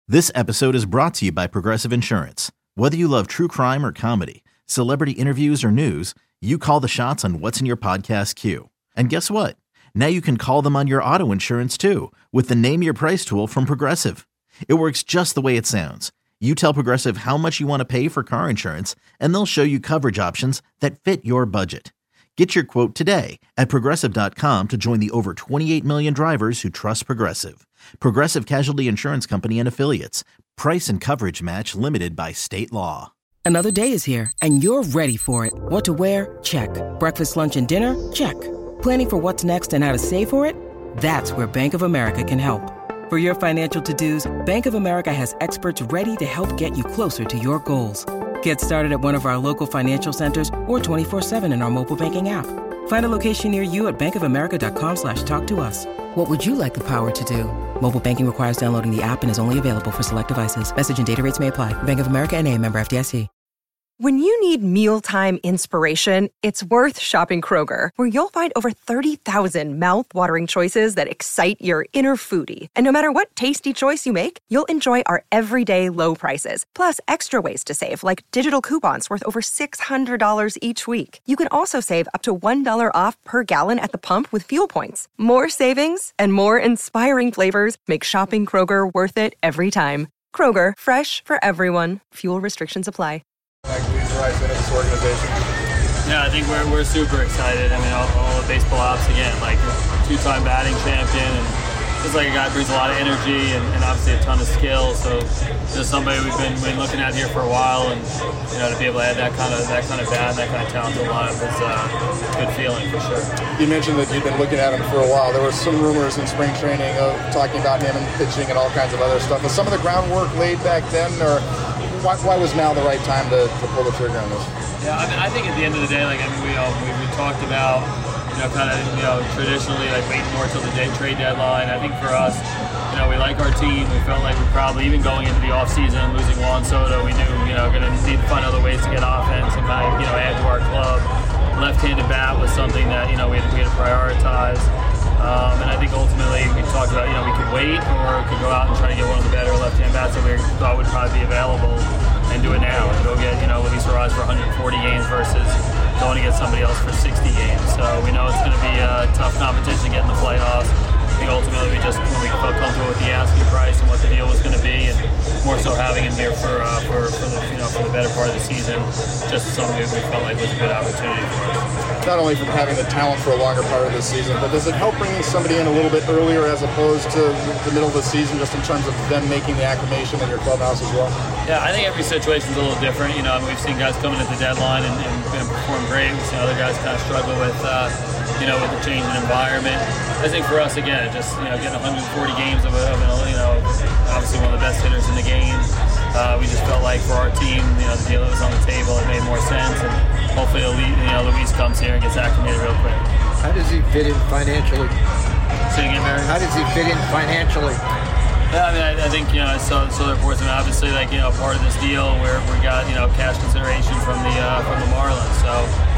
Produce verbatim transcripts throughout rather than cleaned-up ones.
This episode is brought to you by Progressive Insurance. Whether you love true crime or comedy, celebrity interviews or news, you call the shots on what's in your podcast queue. And guess what? Now you can call them on your auto insurance too with the Name Your Price tool from Progressive. It works just the way it sounds. You tell Progressive how much you want to pay for car insurance, and they'll show you coverage options that fit your budget. Get your quote today at Progressive dot com to join the over twenty-eight million drivers who trust Progressive. Progressive Casualty Insurance Company and Affiliates. Price and coverage match limited by state law. Another day is here, and you're ready for it. What to wear? Check. Breakfast, lunch, and dinner? Check. Planning for what's next and how to save for it? That's where Bank of America can help. For your financial to-dos, Bank of America has experts ready to help get you closer to your goals. Get started at one of our local financial centers or twenty-four seven in our mobile banking app. Find a location near you at bankofamerica.com slash talk to us. What would you like the power to do? Mobile banking requires downloading the app and is only available for select devices. Message and data rates may apply. Bank of America N A, member F D I C. When you need mealtime inspiration, it's worth shopping Kroger, where you'll find over thirty thousand mouth-watering choices that excite your inner foodie. And no matter what tasty choice you make, you'll enjoy our everyday low prices, plus extra ways to save, like digital coupons worth over six hundred dollars each week. You can also save up to one dollar off per gallon at the pump with fuel points. More savings and more inspiring flavors make shopping Kroger worth it every time. Kroger, fresh for everyone. Fuel restrictions apply. Like leads right into this organization. Yeah, I think we're we're super excited. I mean, all, all the baseball ops again, like two-time batting champion, and just like a guy who brings a lot of energy and, and obviously a ton of skill. So just somebody we've been been looking at here for a while, and you know, to be able to add that kind of that kind of bat, and that kind of talent to the lineup is uh, a good feeling for sure. You mentioned that you've been looking at him for a while. There was some rumors in spring training of talking about him and pitching and all kinds of other stuff. Was some of the groundwork laid back then, or Why, why was now the right time to, to pull the trigger on this? Yeah, I mean, I think at the end of the day, like I mean, we all we, we talked about, you know, kind of, you know, traditionally like waiting more till the day, trade deadline. I think for us, you know, we like our team. We felt like we probably even going into the off season, losing Juan Soto, we knew, you know, going to need to find other ways to get offense and kind of, you know, add to our club. Left-handed bat was something that, you know, we had, we had to prioritize. Um, and I think ultimately we talked about, you know, we could wait or could go out and try to get one of the better left-hand bats that we thought would probably be available and do it now and go get, you know, Luis Arraez for one hundred forty games versus going to get somebody else for sixty games. So we know it's going to be a tough competition to get in the playoffs. I think ultimately we just, when we felt comfortable with the asking price and what the deal was going to be, and more so having him here for uh, for, for the, you know, for the better part of the season, just something we felt like was a good opportunity for us. Not only from having the talent for a longer part of the season, but does it help bringing somebody in a little bit earlier as opposed to the middle of the season, just in terms of them making the acclimation in your clubhouse as well? Yeah, I think every situation is a little different. You know, I mean, we've seen guys coming at the deadline and, and, and perform great. We've seen other guys kind of struggle with, uh, you know, with the change in environment. I think for us, again, just, you know, getting one hundred forty games of, of you know, obviously one of the best hitters in the game. Uh, we just felt like for our team, you know, the deal that was on the table, it made more sense. And hopefully, you know, Luis comes here and gets acclimated real quick. How does he fit in financially? Say again, Barry? How does he fit in financially? Yeah, I mean, I, I think, you know, so, so the reports, I mean, obviously, like, you know, part of this deal where we got, you know, cash consideration from the uh, from the Marlins. So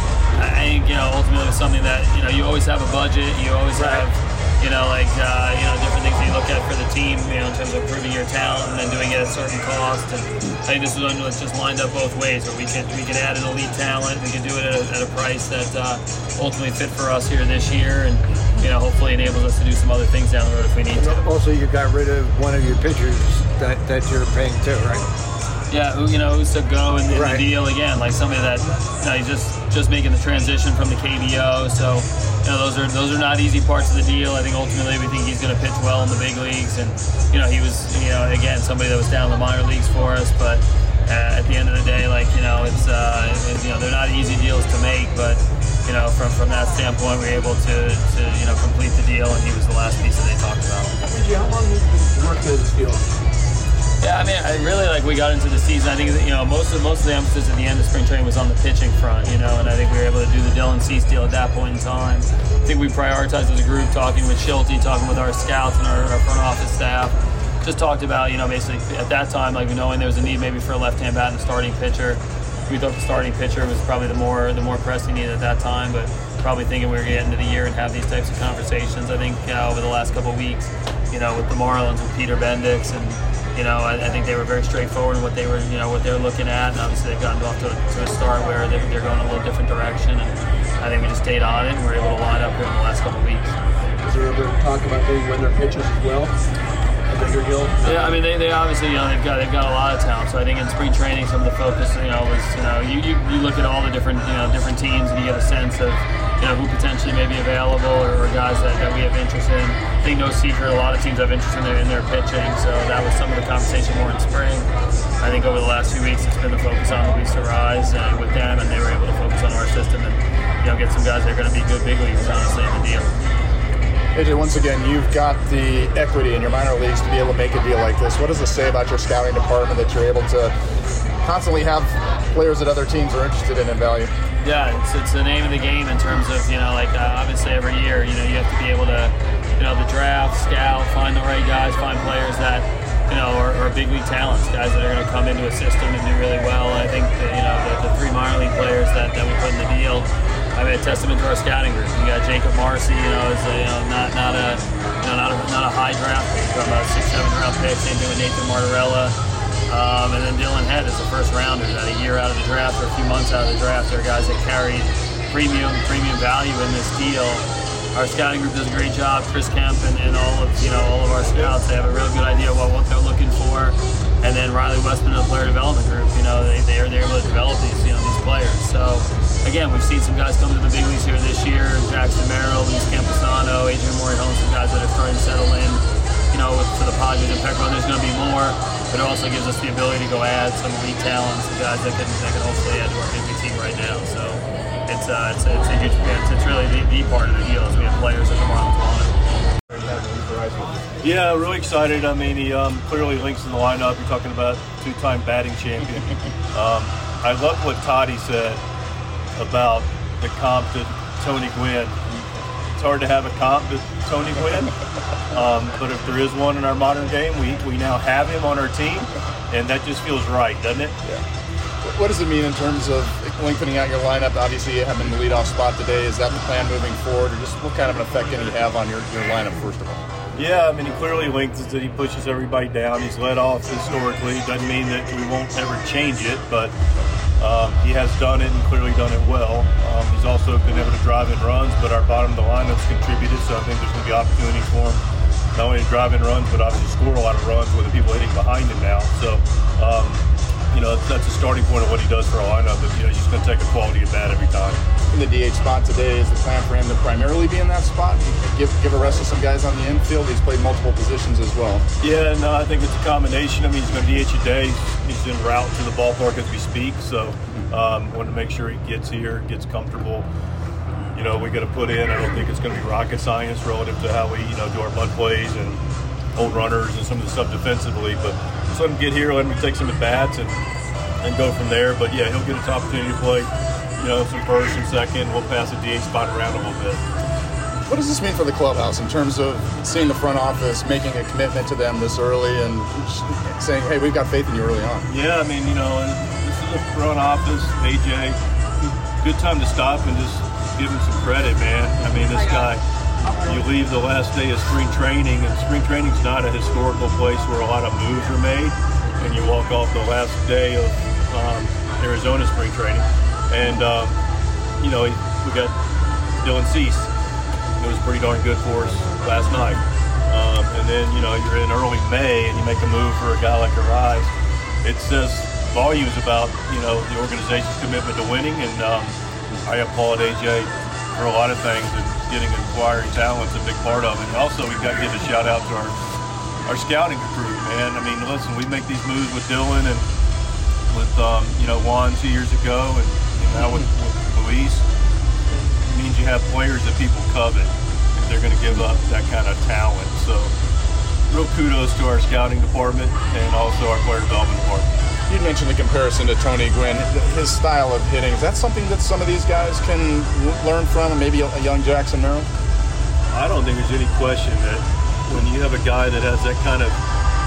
I think, you know, ultimately it's something that, you know, you always have a budget. You always Right. have, you know, like, uh, you know, different things that you look at for the team, you know, in terms of improving your talent and then doing it at a certain cost. And I think this was just lined up both ways, where we could we could add an elite talent, we could do it at a, at a price that uh, ultimately fit for us here this year, and, you know, hopefully enables us to do some other things down the road if we need to. Also, you got rid of one of your pitchers that, that you're paying too, right? Yeah, who, you know, who's to go in, in Right. the deal again, like somebody that, you know, he's just just making the transition from the K B O. So, you know, those are those are not easy parts of the deal. I think ultimately we think he's going to pitch well in the big leagues, and, you know, he was, you know, again, somebody that was down in the minor leagues for us. But uh, at the end of the day, like, you know, it's uh, it, you know, they're not easy deals to make, but, you know, from from that standpoint, we were able to, to you know, complete the deal, and he was the last piece that they talked about. How long have you been working on this deal? Yeah, I mean, I really, like, we got into the season. I think that, you know, most of most of the emphasis at the end of spring training was on the pitching front, you know, and I think we were able to do the Dylan Cease deal at that point in time. I think we prioritized as a group, talking with Schulte, talking with our scouts and our, our front office staff. Just talked about, you know, basically at that time, like, knowing there was a need maybe for a left-hand bat and a starting pitcher. We thought the starting pitcher was probably the more the more pressing need at that time, but probably thinking we were going to get into the year and have these types of conversations. I think uh, over the last couple of weeks, you know, with the Marlins, with Peter Bendix, and, You know, I, I think they were very straightforward in what they were, you know, what they were looking at. And obviously, they've gotten off to, to a start where they're, they're going a little different direction. And I think we just stayed on it and we were able to line up here in the last couple of weeks. Is there ever talk about maybe when their pitches as well? A bigger deal? Yeah, I mean, they, they obviously, you know, they've got they've got a lot of talent. So I think in spring training, some of the focus, you know, was, you know, you, you, you look at all the different, you know, different teams and you get a sense of, you know, who potentially may be available or, or guys that, that we have interest in. I think no secret, a lot of teams have interest in their, in their pitching, so that was some of the conversation more in spring. I think over the last few weeks, it's been the focus on Luis Arraez uh, with them, and they were able to focus on our system and, you know, get some guys that are going to be good big leaguers, honestly, in the deal. A J, once again, you've got the equity in your minor leagues to be able to make a deal like this. What does this say about your scouting department that you're able to constantly have players that other teams are interested in and value? Yeah, it's it's the name of the game in terms of, you know, like uh, obviously every year, you know, you have to be able to, you know, the draft, scout, find the right guys, find players that, you know, are, are big league talents, guys that are going to come into a system and do really well. And I think that, you know, the, the three minor league players that, that we put in the deal, I mean, a testament to our scouting group. You got Jacob Marcy, you know, is a, you know not not a you know not a not a high draft pick, from a six seven round pick. Same thing with Nathan Martorella, um, and then Dylan Head is a first rounder. That a year out of the draft or a few months out of the draft, there are guys that carry premium premium value in this deal. Our scouting group does a great job. Chris Kemp and, and all of you know all of our scouts, they have a really good idea about what they're looking for. And then Riley Westman and the player development group, you know, they they are they're able to develop these you know these players. So again, we've seen some guys come to the big leagues here this year. Jackson Merrill, Luis Camposano, Adrian Morejon, some guys that are starting to settle in, you know, with, for the Padres and Pecron. There's going to be more, but it also gives us the ability to go add some elite talent, some guys that can that can hopefully add to our big league team right now. So it's uh, it's, it's a huge, it's, it's really the, the part of the deal is we have players that come on to want it. Yeah, really excited. I mean, he um, clearly links in the lineup. You're talking about two-time batting champion. um, I love what Toddy said about the comp to Tony Gwynn. It's hard to have a comp to Tony Gwynn, um, but if there is one in our modern game, we, we now have him on our team, and that just feels right, doesn't it? Yeah. What does it mean in terms of lengthening out your lineup? Obviously, you have him in the leadoff spot today. Is that the plan moving forward, or just what kind of an effect can he have on your, your lineup, first of all? Yeah, I mean, he clearly lengthens it. He pushes everybody down. He's led off historically. Doesn't mean that we won't ever change it, but um, he has done it and clearly done it well. Um, he's also been able to drive in runs, but our bottom of the lineup's contributed, so I think there's going to be opportunities for him not only to drive in runs, but obviously score a lot of runs with the people hitting behind him now. So, um, you know, that's a starting point of what he does for a lineup. But, you know, he's just going to take a quality at bat every time. In the D H spot today, is the plan for him to primarily be in that spot? Give give a rest to some guys on the infield. He's played multiple positions as well. Yeah, no, I think it's a combination. I mean, he's going to D H a day. He's en route to the ballpark as we speak. So, um, want to make sure he gets here, gets comfortable. You know, we got to put in. I don't think it's going to be rocket science relative to how we, you know, do our bunt plays and hold runners and some of the stuff defensively. But just let him get here, let him take some at bats, and and go from there. But yeah, he'll get his opportunity to play. You know, some first and second. We'll pass the D H spot around a little bit. What does this mean for the clubhouse in terms of seeing the front office making a commitment to them this early and saying, hey, we've got faith in you early on? Yeah, I mean, you know, this is the front office, A J. Good time to stop and just give him some credit, man. I mean, this guy, you leave the last day of spring training, and spring training's not a historical place where a lot of moves are made, and you walk off the last day of um, Arizona spring training. And, um, you know, we got Dylan Cease. It was pretty darn good for us last night. Um, and then, you know, you're in early May and you make a move for a guy like Arraez. It says volumes about, you know, the organization's commitment to winning. And um, I applaud A J for a lot of things, and getting acquiring talent's a big part of it. And also, we've got to give a shout out to our, our scouting group, man. I mean, listen, we make these moves with Dylan and with, um, you know, Juan two years ago, and now with, with Luis. It means you have players that people covet if they're going to give up that kind of talent. So real kudos to our scouting department and also our player development department. You mentioned the comparison to Tony Gwynn. His style of hitting, is that something that some of these guys can learn from, and maybe a young Jackson Merrill? I don't think there's any question that when you have a guy that has that kind of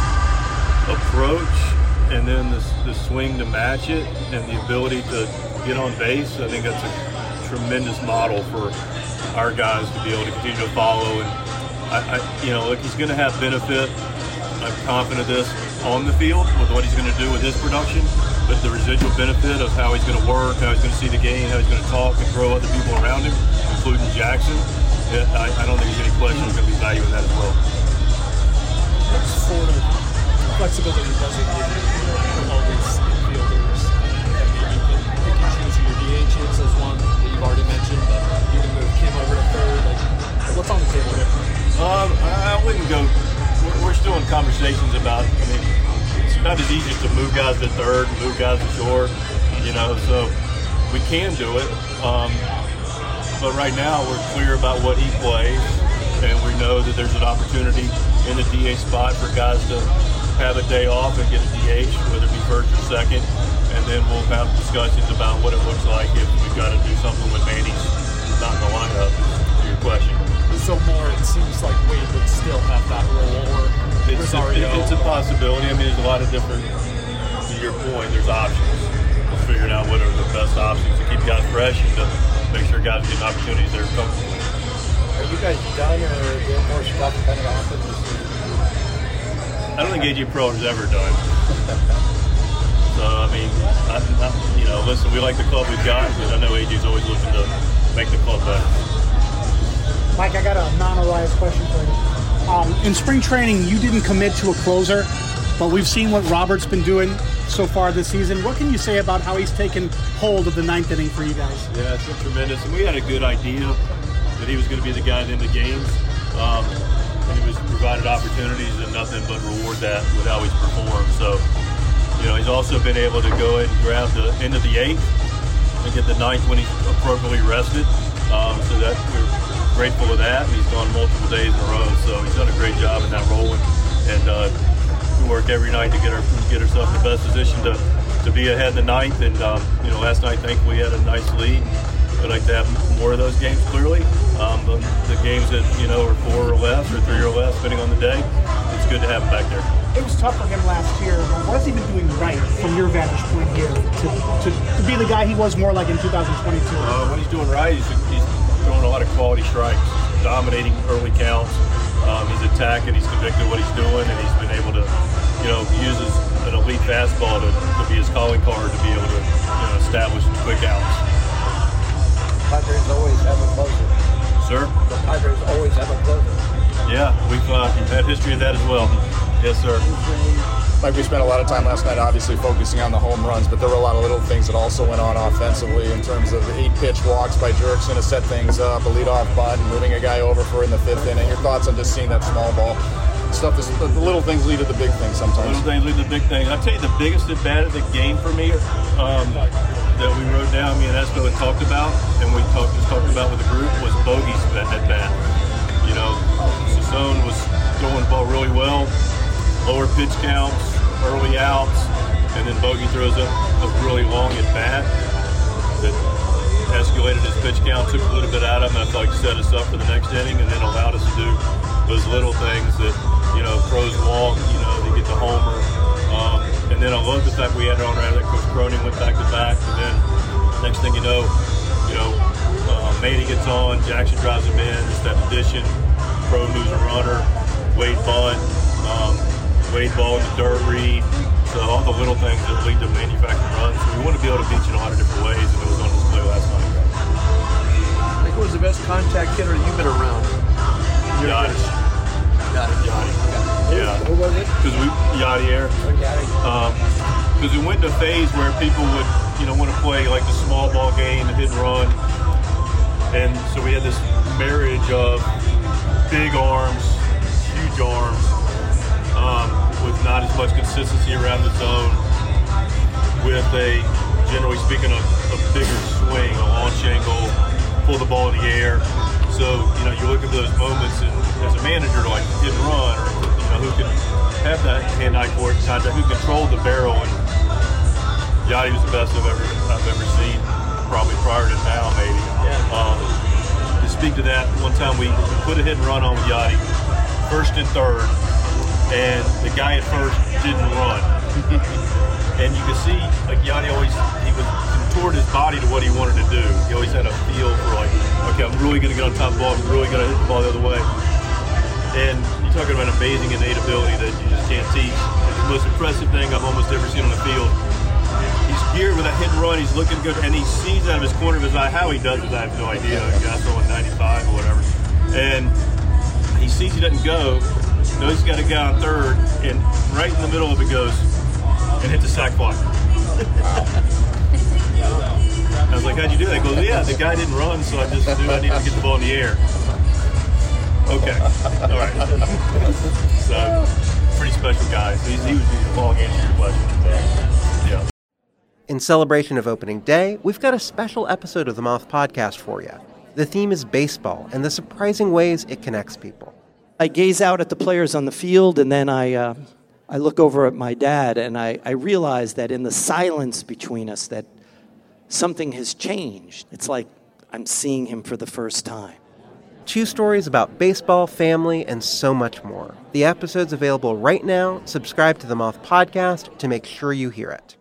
approach and then the, the swing to match it and the ability to get on base, I think that's a tremendous model for our guys to be able to continue to follow. And I, I you know, look, he's going to have benefit. I'm confident of this on the field with what he's going to do with his production, but the residual benefit of how he's going to work, how he's going to see the game, how he's going to talk and grow other people around him, including Jackson, yeah, I, I don't think there's any question there's going to be value in that as well. What sort of flexibility does it give you with all these infielders? And maybe you can pick and choose your D Hs as one that you've already mentioned, but you can move Kim over to third. Like, what's on the table here? Um, I wouldn't go. We're, we're still in conversations about. I mean, it's not as easy to move guys to third, move guys to short. You know, so we can do it. Um, but right now, we're clear about what he plays, and we know that there's an opportunity in the D H spot for guys to have a day off and get a D H, whether it be first or second, and then we'll have discussions about what it looks like if we've got to do something when Manny's not in the lineup. To your question. So more, it seems like Wade would still have that role, or it's a, it's a possibility. I mean, there's a lot of different, to your point, there's options. We'll figure out what are the best options to keep guys fresh and to make sure guys get opportunities they're comfortable with. Are you guys done, or is there more stuff coming off in this season? I don't think A J Preller's ever done. So, I mean, I, I, you know, listen, we like the club we've got, but I know A J's always looking to make the club better. Mike, I got a non-Elias question for you. Um, in spring training, you didn't commit to a closer, but we've seen what Robert's been doing so far this season. What can you say about how he's taken hold of the ninth inning for you guys? Yeah, it's been tremendous. And we had a good idea that he was going to be the guy in the games. Um, and he was provided opportunities and nothing but reward that with how he's performed. So, you know, he's also been able to go ahead and grab the end of the eighth and get the ninth when he's appropriately rested. Um, so that we're grateful with that, and he's gone multiple days in a row, so he's done a great job in that role, and, and uh, we work every night to get our get ourselves in the best position to, to be ahead in the ninth, and um, you know, last night thankfully we had a nice lead. We'd like to have more of those games clearly. Um, the, the games that, you know, are four or less or three or less, depending on the day, it's good to have him back there. It was tough for him last year, but what has he been doing right from your vantage point here to, to, to be the guy he was more like in two thousand twenty-two? Uh, what he's doing right, he's, he's throwing a lot of quality strikes, dominating early counts. Um, he's attacking, he's convicted of what he's doing, and he's been able to, you know, use his, an elite fastball to, to be his calling card, to be able to, you know, establish quick outs. Padres always have a closer. Sir? The Padres always have a closer. Yeah, we've uh, had history of that as well. Yes, sir. Like, we spent a lot of time last night obviously focusing on the home runs, but there were a lot of little things that also went on offensively in terms of eight pitch walks by Jurickson to set things up, a leadoff bunt, moving a guy over for in the fifth inning. Your thoughts on just seeing that small ball stuff? Is, the little things lead to the big things sometimes. Little things lead to the big things. I'll tell you the biggest at bat of the game for me um, that we wrote down, me and Espo had talked about, and we talked just talked about with the group, was Bogey's at bat. You know, Sassone was throwing the ball really well, lower pitch counts, early outs, and then Bogey throws up a really long at bat that escalated his pitch count, took a little bit out of him, and I thought he set us up for the next inning, and then allowed us to do those little things that, you know, pros walk, you know, they get the homer. Um, and then I love the fact we had it on around that Coach Cronin went back to back, and then next thing you know, you know, uh, Manny gets on, Jackson drives him in, it's that addition, Pro moves a runner, Wade bunt, um, Wade ball in the dirt read, so all the little things that lead to manufacturing runs. So we want to be able to beat you in a lot of different ways, and it was on display last night. I think it was the best contact hitter you've been around. Yachty. Yachty. Yeah. Who was it? Because we, Yadier. Because um, we went to a phase where people would, you know, want to play like the small ball game, the hit and run. And so we had this marriage of big arms, huge arms, um, with not as much consistency around the zone, with a, generally speaking, a, a bigger swing, a launch angle, pull the ball in the air. So, you know, you look at those moments, and as a manager, like hit and run, or, you know, who can have that hand-eye contact, who controlled the barrel, and Yachty was the best I've ever I've ever seen, probably prior to now, maybe. Yeah. Um, to speak to that, one time we put a hit and run on with Yachty, first and third, and the guy at first didn't run. And you can see, like, Yachty always, he would contort his body to what he wanted to do. He always had a feel for, like, okay, I'm really going to get on top of the ball, I'm really going to hit the ball the other way. And you're talking about amazing innate ability that you just can't teach. It's the most impressive thing I've almost ever seen on the field. He's geared with a hit and run. He's looking good, and he sees out of his corner of his eye. How he does it, I have no idea. The guy's throwing ninety-five or whatever. And he sees he doesn't go, knows he's got a guy on third, and right in the middle of it goes and hits a sack block. I was like, how'd you do that? He goes, yeah, the guy didn't run, so I just knew I needed to get the ball in the air. Okay. All right. So, pretty special guy. So he's, he would be the long answer to your question. Yeah. In celebration of opening day, we've got a special episode of the Moth Podcast for you. The theme is baseball and the surprising ways it connects people. I gaze out at the players on the field, and then I uh, I look over at my dad, and I, I realize that in the silence between us that something has changed. It's like I'm seeing him for the first time. Two stories about baseball, family, and so much more. The episode's available right now. Subscribe to the Moth Podcast to make sure you hear it.